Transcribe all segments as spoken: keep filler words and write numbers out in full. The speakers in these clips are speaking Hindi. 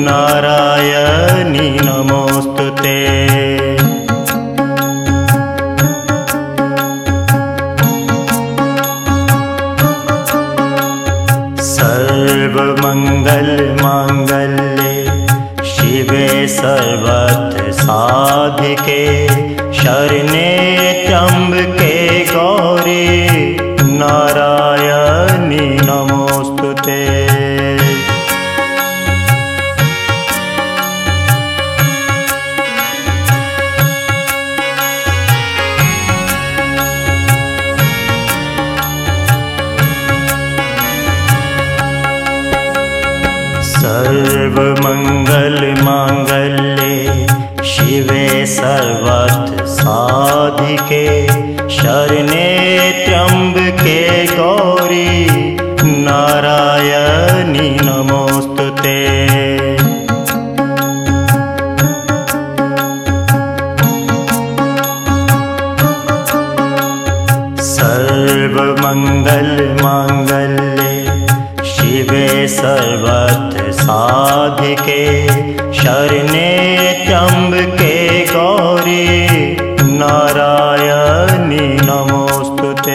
नारायणी नमोस्तुते। सर्वमंगल मांगल्ये शिवे सर्वत्र साधिके शरण्ये त्र्यंबके गौरी नारायणी नमोस्तुते। सर्वमंगल मांगल्ये शिवे सर्वत्र साधिके शरण्ये त्र्यंबके गौरी नारायणी नमोस्तुते। सर्वमंगल मांगल्ये शिवे सर्वत्र साधिके शरण्ये त्र्यंबके गौरी नारायणी नमोस्तुते।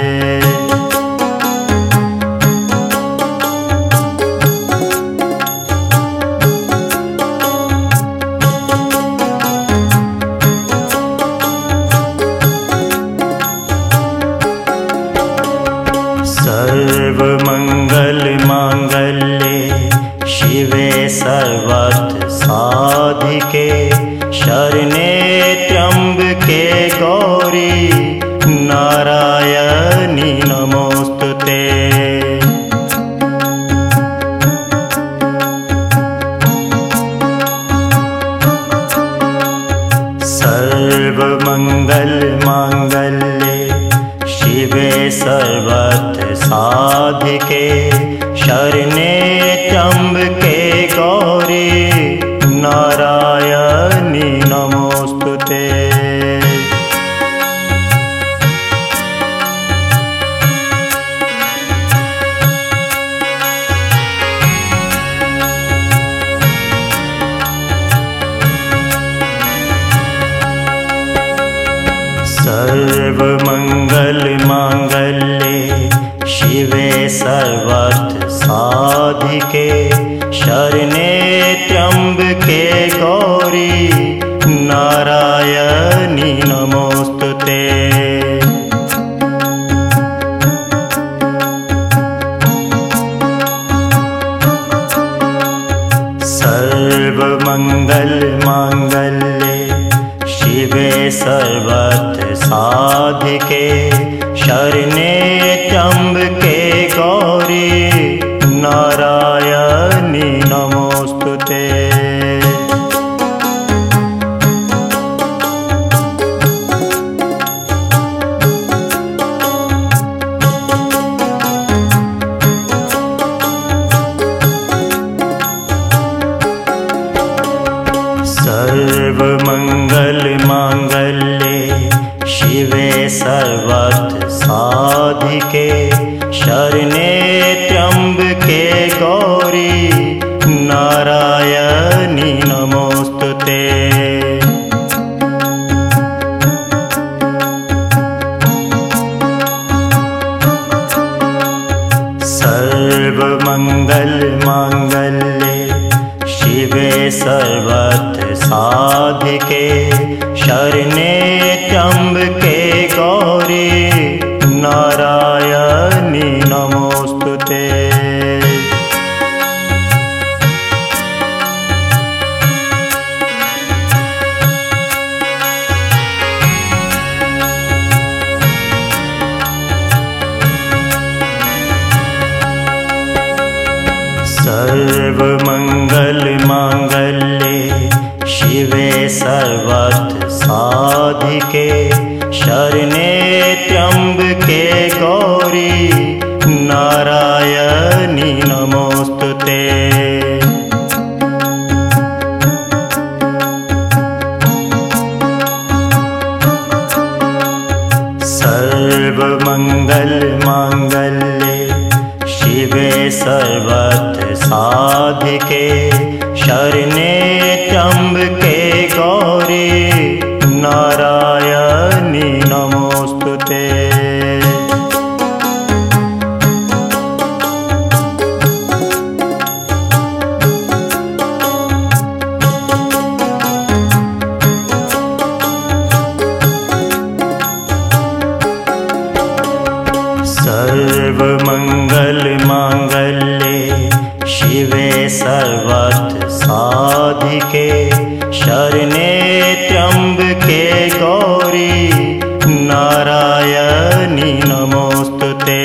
सर्वमंगल मांगल्ये शिवे सर्वत्र साधिके शरण्ये त्र्यंबके गौरी नारायणी नमोस्तुते। सर्वमंगल मांगल्ये शिवे सर्वत्र साधिके शरण्ये त्र्यंबके गौरी नारायणी नमोस्तुते। सर्वमंगल मांगल्ये शिवे सर्वत्र साधिके शरण्ये त्र्यंबके गौरी नारायणी नमोस्तुते। सर्वमंगल मांगल्ये शिवे सर्वत्र साधिके शरण्ये त्र्यंबके गौरी नारायणी नमोस्तुते। सर्वमंगल मांगल्ये शिवे सर्वत्र साधिके शरण्ये त्र्यंबके गौरी नारायणी नमोस्तुते। सर्वमंगल मांगल्ये शिवे सर्वत्र साधिके शरण्ये त्र्यंबके गौरी नारायणी नमोस्तुते। सर्वमंगल मांगल्ये शिवे सर्वत्र साधिके शरण्ये त्र्यंबके गौरी नारायणी नमोस्तुते। सर्वमंगल मांगल्ये शिवे सर्वत्र साधिके शरणे त्र्यंबके गौरी नारायणी नमोस्तुते। सर्वमंगल मांगल्ये शिवे सर्वार्थ साधिके शरणे त्र्यंबके गौरी नारायणी नमोस्तुते।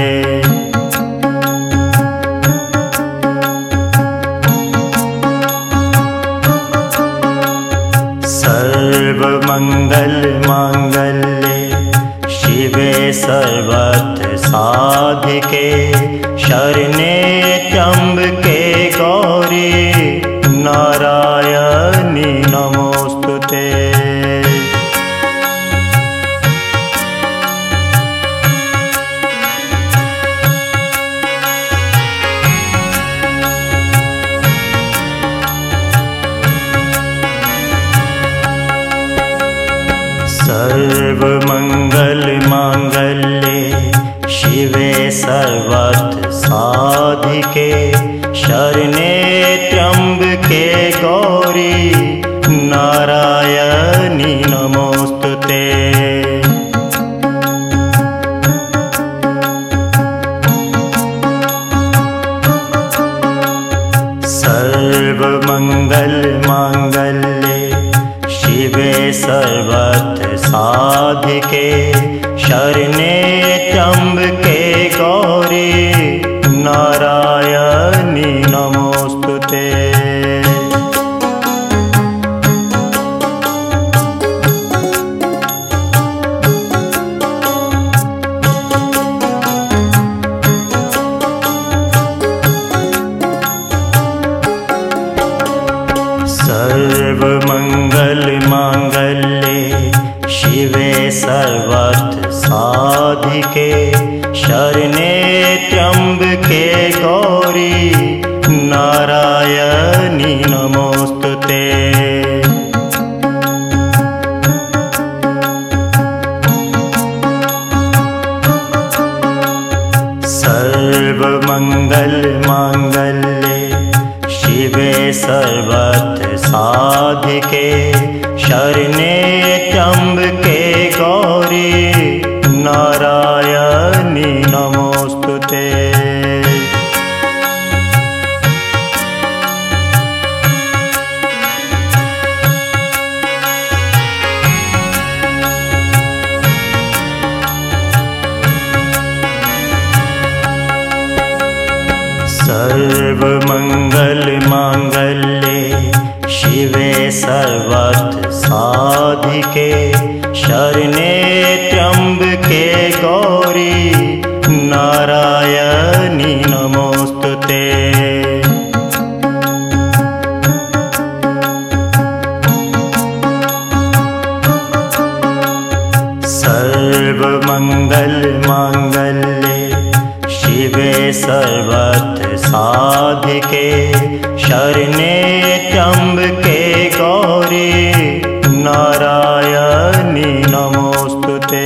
सर्वमंगल मांगल्ये शिवे सर्वार्थ साधिके शरणे त्र्यंबके गौरी नारायणी नमोस्तुते। सर्वमंगल मांगल्ये शिवे सर्वार्थ साधिके शरणे त्र्यंबके गौरी नारायणी नमोस्तुते। सर्वमंगल मांगल्ये शिवे सर्वार्थ साधिके शरणे त्र्यंबके गौरी नारायणी नमोस्तुते। सर्वमंगल मांगल्ये शिवे सर्वार्थ साधिके शरणे त्र्यंबके गौरी नारायणी नमोस्तुते। सर्वमंगल मांगल्ये शिवे सर्वार्थ साधिके शरणे त्र्यंबके गौरी नारायणी नमोस्तुते। सर्वमंगल मांगल्ये शिवे सर्वार्थ साधिके शरणे त्र्यंबके गौरी नारायणी नमोस्तुते। सर्वमंगल मांगल्ये शिवे सर्वार्थ साधिके शरणे त्र्यंबके गौरी नारायणी नमोस्तुते।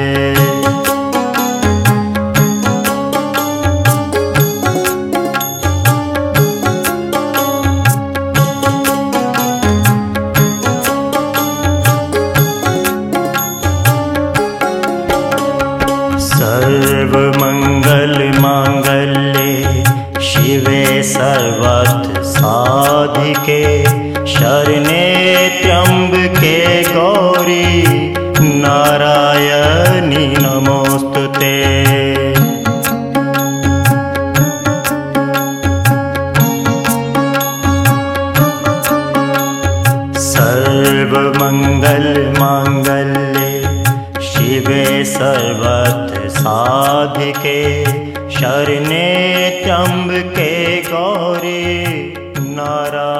सर्वमंगल मांगल्ये शिवे सर्वार्थ साधिके शरणे त्र्यंबके गौरी नारायणी नमोस्तुते। सर्वमंगल मांगल्ये शिवे सर्वार्थ साधिके शरणे त्र्यंबके गौरी नारायणी